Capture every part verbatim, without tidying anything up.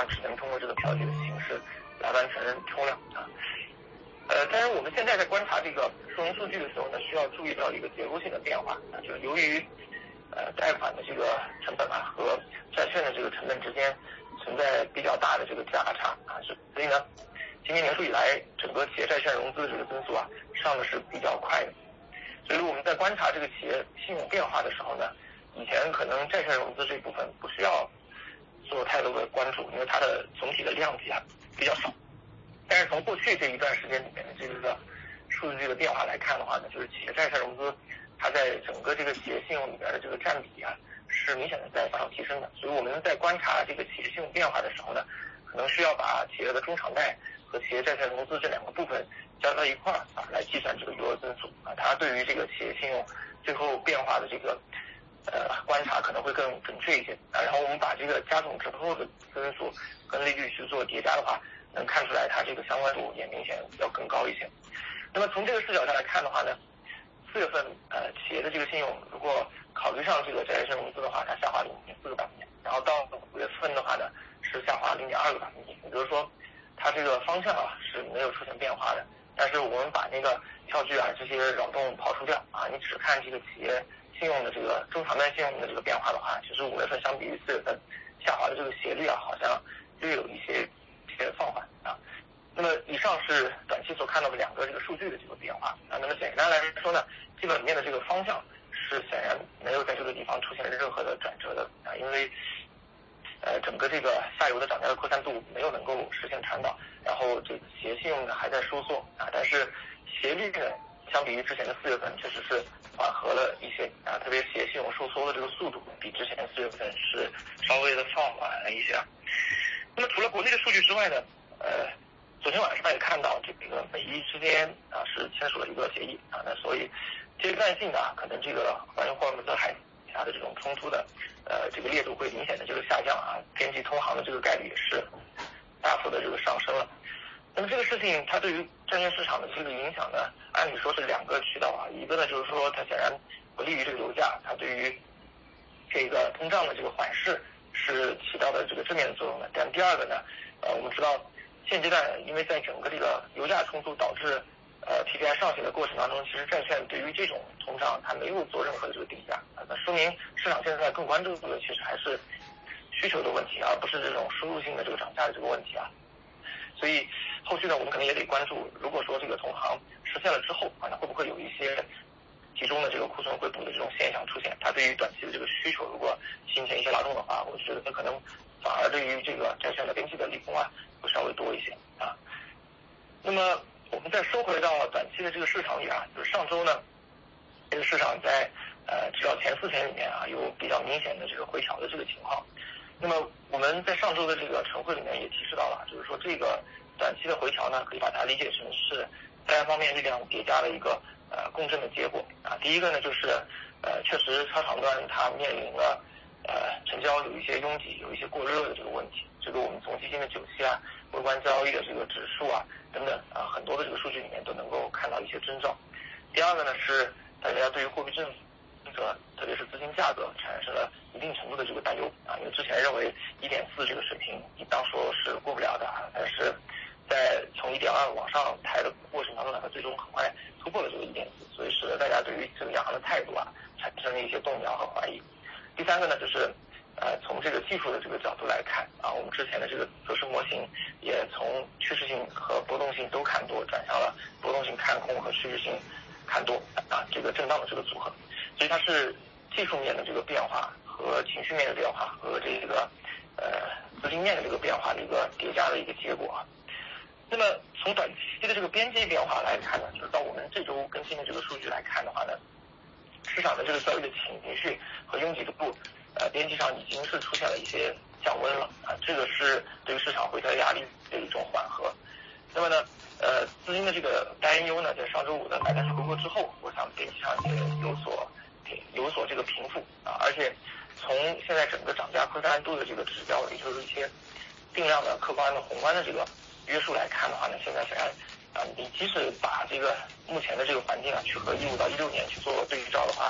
只能通过这个调节的形式来完成冲量啊。呃，当然我们现在在观察这个收容数据的时候呢，需要注意到一个结构性的变化啊，就是由于呃贷款的这个成本啊和债券的这个成本之间存在比较大的这个价差啊，所以呢，今年年初以来整个企业债券融资的这个增速啊上的是比较快的。所以我们在观察这个企业信用变化的时候呢，以前可能债券融资这部分不需要做太多的关注，因为它的总体的量级啊比较少。但是从过去这一段时间里面的这个数据的变化来看的话呢，就是企业债券融资它在整个这个企业信用里边的这个占比啊是明显的在往上提升的。所以我们在观察这个企业信用变化的时候呢，可能需要把企业的中长贷和企业债券融资这两个部分加到一块儿啊，来计算这个余额增速啊，它对于这个企业信用最后变化的这个呃观察可能会更准确一些啊。然后我们把这个加总之后的增速跟利率去做叠加的话，能看出来它这个相关度也明显要更高一些。那么从这个视角上来看的话呢，四月份呃企业的这个信用如果考虑上这个债券融资的话，它下滑零点四个百分点，然后到五月份的话呢是下滑零点二个百分点，也就是说它这个方向啊是没有出现变化的。但是我们把那个票据啊这些扰动刨除掉啊，你只看这个企业信用的这个中长贷信用的这个变化的话，其实五月份相比于四月份下滑的这个斜率啊，好像略有一些一些放缓啊。那么以上是短期所看到的两个这个数据的这个变化啊。那么简单来说呢，基本面的这个方向是显然没有在这个地方出现任何的转折的啊，因为呃整个这个下游的涨价的扩散度没有能够实现传导，然后这个企业信用呢还在收缩啊，但是斜率呢相比于之前的四月份确实是缓和了一些啊，特别企业信用收缩的这个速度比之前的四月份是稍微的放缓了一些。那么除了国内的数据之外呢，呃，昨天晚上也看到这个美伊之间啊是签署了一个协议啊，那所以阶段性的啊，可能这个关于霍尔木兹海峡的这种冲突的呃这个烈度会明显的这个下降啊，边际通航的这个概率也是大幅的这个上升了。那么这个事情它对于债券市场的这个影响呢，按理说是两个渠道啊，一个呢就是说它显然不利于这个油价，它对于这个通胀的这个缓释是起到的这个正面的作用的。但第二个呢，呃，我们知道现阶段因为在整个这个油价冲突导致呃 P P I 上行的过程当中，其实债券对于这种通胀它没有做任何的这个定价啊，那说明市场现在更关注的其实还是需求的问题，而不是这种输入性的这个涨价的这个问题啊。所以后续呢，我们可能也得关注，如果说这个同行实现了之后啊，那会不会有一些集中的这个库存回补的这种现象出现？它对于短期的这个需求如果形成一些拉动的话，我觉得可能反而对于这个债券的边际的利空啊会稍微多一些啊。那么我们再说回到短期的这个市场里啊，就是上周呢，这个市场在呃至少前四天里面啊有比较明显的这个回调的这个情况。那么我们在上周的这个晨会里面也提示到了，就是说这个短期的回调呢，可以把它理解成是三方面力量叠加的一个呃共振的结果啊。第一个呢，就是呃确实超长端它面临了呃成交有一些拥挤、有一些过热的这个问题，这个我们从基金的九期啊、微观交易的这个指数啊等等啊很多的这个数据里面都能够看到一些征兆。第二个呢是大家对于货币政策特别是资金价格产生了一定程度的这个担忧啊，因为之前认为一点四这个水平应当说是过不了的，但是在从一点二往上抬的过程当中呢，它最终很快突破了这个一点四，所以使得大家对于这个央行的态度啊产生了一些动摇和怀疑。第三个呢，就是呃从这个技术的这个角度来看啊，我们之前的这个走势模型也从趋势性和波动性都看多转向了波动性看空和趋势性看多啊，这个震荡的这个组合。所以它是技术面的这个变化和情绪面的变化和这个呃资金面的这个变化的一个叠加的一个结果啊。那么从短期的这个边际变化来看呢，就是到我们这周更新的这个数据来看的话呢，市场的这个交易的情绪和拥挤度，呃，边际上已经是出现了一些降温了啊，这个是对于市场回调压力的一种缓和。那么呢，呃，资金的这个担忧呢，在上周五的买单回落之后，我想边际上也有所有所这个平复啊，而且从现在整个涨价扩散度的这个指标，也就是一些定量的客观的宏观的这个约束来看的话呢，现在显然啊，你即使把这个目前的这个环境啊，去和一五到一六年去做对照的话，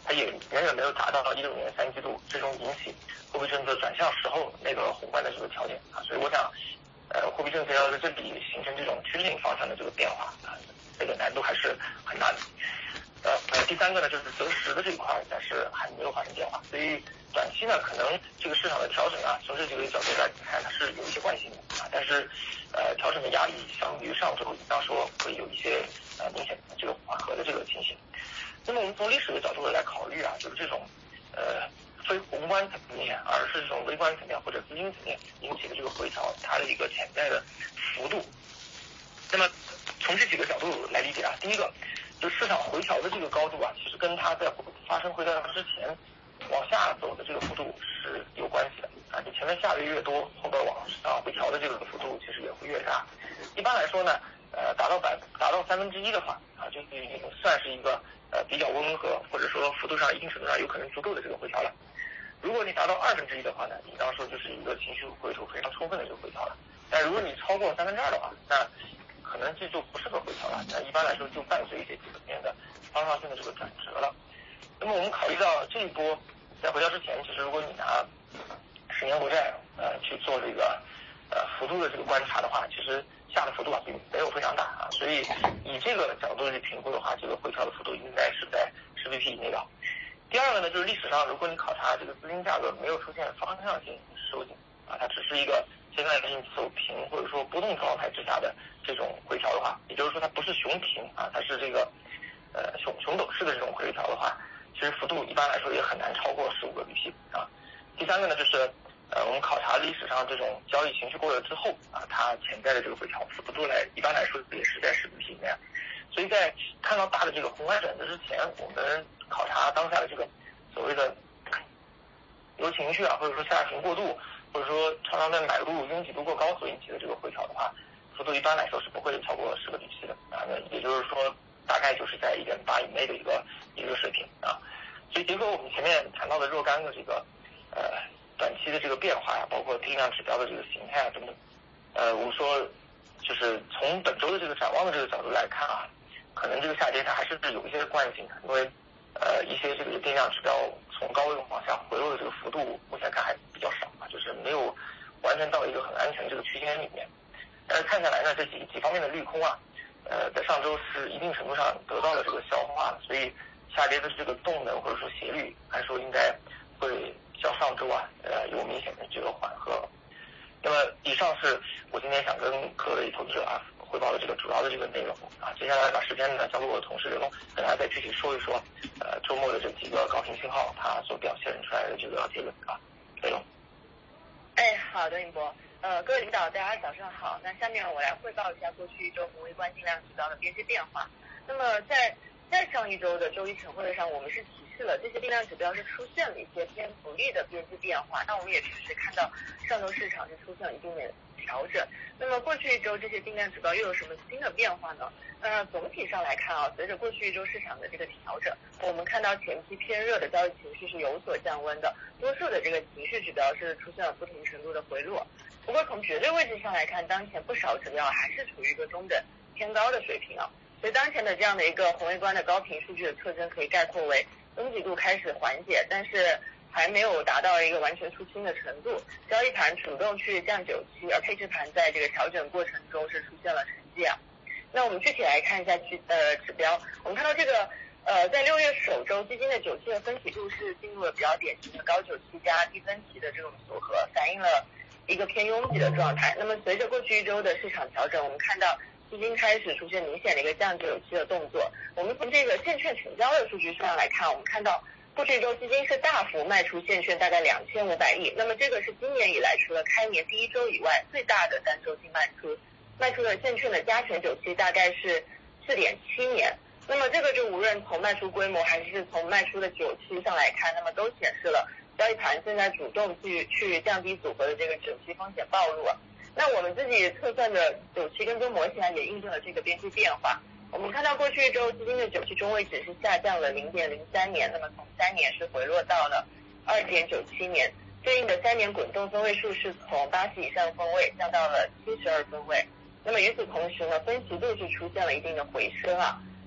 它也远远没有达到一六年三季度这种引起货币政策转向时候那个宏观的这个条件啊，所以我想，呃，货币政策要在这里形成这种趋近方向的这个变化啊，这个难度还是很大的。呃呃，第三个呢，就是择时的这一块暂时还没有发生变化，所以短期呢，可能这个市场的调整啊，从这几个角度来看，它是有一些惯性的啊，但是呃，调整的压力相比于上周，应当说会有一些呃明显的这个缓和的这个情形。那么我们从历史的角度来考虑啊，就是这种呃非宏观层面，而是这种微观层面或者资金层面引起的这个回调，它的一个潜在的幅度。那么从这几个角度来理解啊，第一个。就市场回调的这个高度啊，其实跟它在发生回调之前往下走的这个幅度是有关系的啊。你前面下的越多，后边往上回调的这个幅度其实也会越大。一般来说呢，呃，达到百达到三分之一的话啊，就已经算是一个呃比较温和，或者说幅度上一定程度上有可能足够的这个回调了。如果你达到二分之一的话呢，应当说就是一个情绪回吐非常充分的这个回调了。但如果你超过三分之二的话，那可能这就不是个回调了，那一般来说就伴随一些基本面的方向性的这个转折了。那么我们考虑到这一波在回调之前，其实如果你拿十年国债呃去做这个呃幅度的这个观察的话，其实下的幅度啊并没有非常大啊，所以以这个角度去评估的话，这个回调的幅度应该是在十 B P 以内的。第二个呢，就是历史上如果你考察这个资金价格没有出现方向性收紧啊，它只是一个阶段性走平或者说波动状态之下的这种回调的话，也就是说它不是熊平啊，它是这个呃熊熊陡式的这种回调的话，其实幅度一般来说也很难超过十五个 B P 啊。第三个呢，就是呃我们考察历史上这种交易情绪过了之后啊，它潜在的这个回调幅度来一般来说也是在十 B P 以内。所以在看到大的这个宏观转折之前，我们考察当下的这个所谓的由情绪啊，或者说下行过度，或者说常常在买入拥挤度过高所引起的这个回调的话，幅度一般来说是不会超过十个 B P 的啊，那也就是说大概就是在一点八以内的一个一个水平啊。所以结合我们前面谈到的若干个这个呃短期的这个变化呀、啊，包括定量指标的这个形态啊等等，呃，我们说就是从本周的这个展望的这个角度来看啊，可能这个下跌它还是有一些惯性的，因为呃一些这个定量指标从高位往下回落的这个幅度目前看还比较少啊，就是没有完全到一个很安全的这个区间里面。但是看下来呢，这几几方面的利空啊，呃，在上周是一定程度上得到了这个消化了，所以下跌的这个动能或者说斜率，按说应该会较上周啊，呃，有明显的这个缓和。那么以上是我今天想跟各位投资者啊汇报的这个主要的这个内容啊，接下来把时间呢交给我的同事刘龙，跟大家再具体说一说，呃，周末的这几个高频信号它所表现出来的这个结论啊，刘龙。 哎，好的，尹博。呃，各位领导，大家早上好。那下面我来汇报一下过去一周宏微观定量指标的边际变化。那么在在上一周的周一晨会上，我们是提示了这些定量指标是出现了一些偏不利的边际变化。那我们也确实看到上周市场是出现了一定的调整。那么过去一周这些定量指标又有什么新的变化呢？那总体上来看啊，随着过去一周市场的这个调整，我们看到前期偏热的交易情绪是有所降温的，多数的这个情绪指标是出现了不同程度的回落。不过从绝对位置上来看，当前不少指标还是处于一个中等偏高的水平啊。所以当前的这样的一个宏微观的高频数据的特征可以概括为拥挤度开始缓解，但是还没有达到一个完全出清的程度。交易盘主动去降九七，而配置盘在这个调整过程中是出现了沉寂啊。那我们具体来看一下指呃指标，我们看到这个呃在六月首周基金的九期的分歧度是进入了比较典型的高九期加低分歧的这种组合，反映了一个偏拥挤的状态。那么随着过去一周的市场调整，我们看到基金开始出现明显的一个降九期的动作。我们从这个现券成交的数据上来看，我们看到过去一周基金是大幅卖出现券大概两千五百亿，那么这个是今年以来除了开年第一周以外最大的单周净卖出，卖出的现券的加权九期大概是 四点七年。那么这个就无论从卖出规模还是从卖出的九期上来看，那么都显示了交易盘现在主动去去降低组合的这个九期风险暴露了。那我们自己测算的九期跟踪模型也印证了这个边际变化。我们看到过去一周基金的九期中位值是下降了 零点零三年，那么从三年是回落到了 二点九七年，对应的三年滚动分位数是从八十以上分位降到了七十二分位。那么与此同时呢，分歧度是出现了一定的回升啊。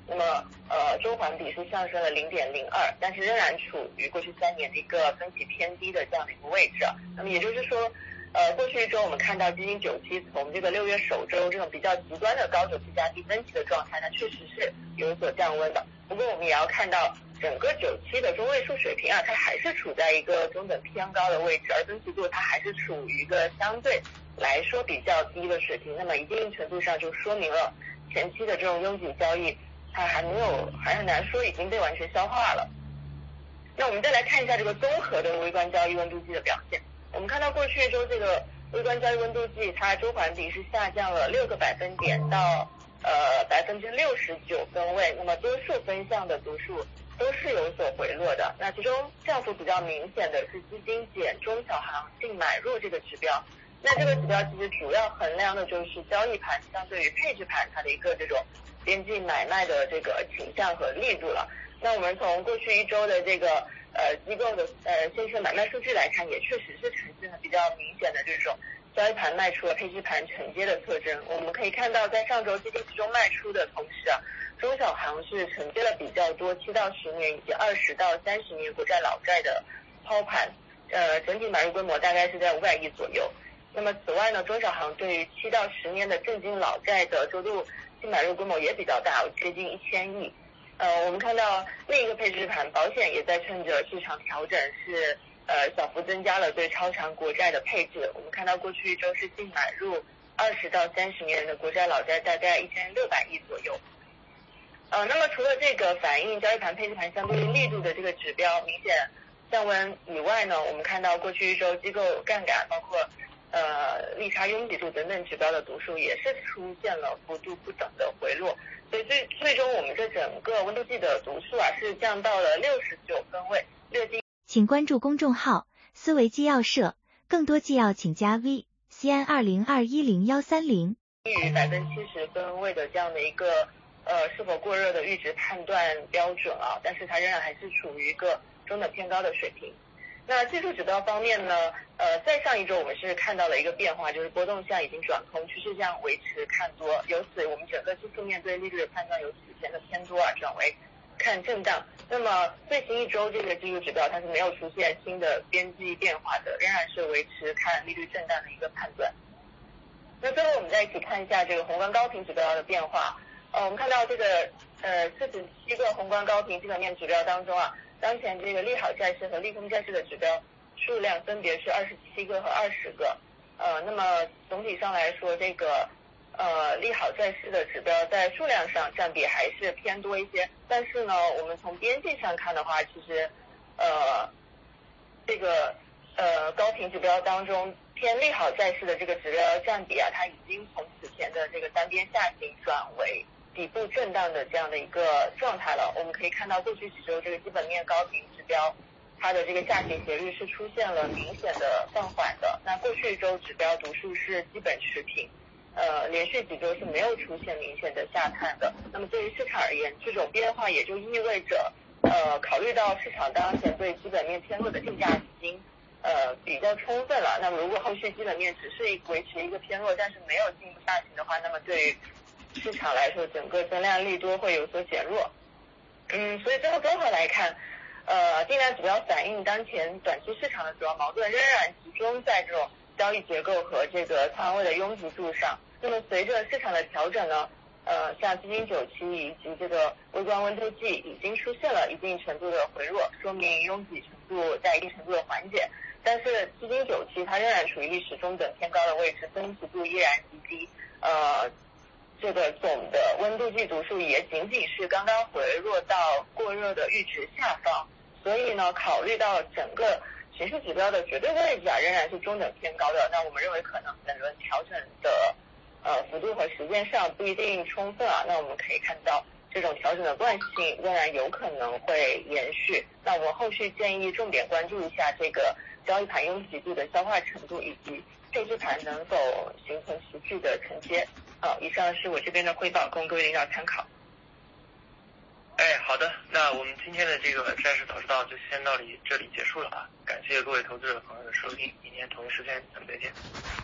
那么呃周环比是上升了 零点零二， 但是仍然处于过去三年的一个分歧偏低的这样的一个位置。那么也就是说呃过去一周我们看到基金九期从这个六月首周这种比较极端的高九期加低分歧的状态，它确实是有所降温的。不过我们也要看到整个九期的中位数水平啊，它还是处在一个中等偏高的位置，而分歧度它还是处于一个相对来说比较低的水平。那么一定程度上就说明了前期的这种拥挤交易它还没有，还很难说已经被完全消化了。那我们再来看一下这个综合的微观交易温度计的表现。我们看到过去一周这个微观交易温度计它周环比是下降了六个百分点到呃百分之六十九分位，那么多数分项的读数都是有所回落的。那其中降幅比较明显的是基金减中小行净买入这个指标。那这个指标其实主要衡量的就是交易盘相对于配置盘它的一个这种边际买卖的这个倾向和力度了。那我们从过去一周的这个呃机构的呃线性买卖数据来看，也确实是呈现了比较明显的这种交易盘卖出了配置盘承接的特征。我们可以看到在上周基金集中卖出的同时啊，中小行是承接了比较多七到十年以及二十到三十年国债老债的抛盘，呃整体买入规模大概是在五百亿左右。那么此外呢，中小行对于七到十年的正金老债的周度净买入规模也比较大，接近一千亿。呃，我们看到另一个配置盘保险也在趁着市场调整是呃小幅增加了对超长国债的配置。我们看到过去一周是净买入二十到三十年的国债老债大概一千六百亿左右。呃，那么除了这个反映交易盘配置盘相对于力度的这个指标明显降温以外呢，我们看到过去一周机构杠杆包括呃利差拥挤度等等指标的读数也是出现了幅度不等的回落，所以最最终我们这整个温度计的读数啊是降到了六十九分位，略低。 请关注公众号思维纪要社，更多纪要请加 V C N 二零二一零一三零。 低于百分之七十分位的这样的一个呃是否过热的阈值判断标准啊，但是它仍然还是处于一个中等偏高的水平。那技术指标方面呢，呃，在上一周我们是看到了一个变化，就是波动向已经转空，趋势向维持看多，由此我们整个技术面对利率的判断由此前的偏多啊转为看震荡。那么最新一周这个技术指标它是没有出现新的边际变化的，仍然是维持看利率震荡的一个判断。那最后我们再一起看一下这个宏观高频指标的变化。呃，我们看到这个呃四十七个宏观高频基本面指标当中啊，当前这个利好债市和利空债市的指标数量分别是二十七个和二十个。呃，那么总体上来说，这个呃利好债市的指标在数量上占比还是偏多一些，但是呢，我们从边际上看的话，其实呃这个呃高频指标当中偏利好债市的这个指标占比啊，它已经从此前的这个单边下行转为底部震荡的这样的一个状态了。我们可以看到过去几周这个基本面高频指标它的这个下行斜率是出现了明显的放缓的。那过去一周指标读数是基本持平，呃，连续几周是没有出现明显的下探的。那么对于市场而言，这种变化也就意味着，呃，考虑到市场当前对基本面偏弱的定价已经呃比较充分了。那么如果后续基本面只是维持一个偏弱，但是没有进一步下行的话，那么对于市场来说，整个增量利多会有所减弱。嗯，所以最后综合来看，呃，定量指标反映当前短期市场的主要矛盾仍然集中在这种交易结构和这个仓位的拥挤度上。那么随着市场的调整呢，呃，像基金九期以及这个微观温度计已经出现了一定程度的回弱，说明拥挤程度在一定程度的缓解。但是基金九期它仍然处于历史中等偏高的位置，分歧度依然极低，呃。这个总的温度计读数也仅仅是刚刚回落到过热的阈值下方，所以呢，考虑到整个形势指标的绝对位置啊，仍然是中等偏高的。那我们认为可能本轮调整的呃幅度和时间上不一定充分啊。那我们可以看到这种调整的惯性仍然有可能会延续。那我们后续建议重点关注一下这个交易盘拥挤度的消化程度以及配置盘能否形成持续的承接。好，以上是我这边的汇报，供各位领导参考。 哎，好的，那我们今天的这个债市早知道就先到里这里结束了啊，感谢各位投资者朋友的收听，明天同一时间咱们再见。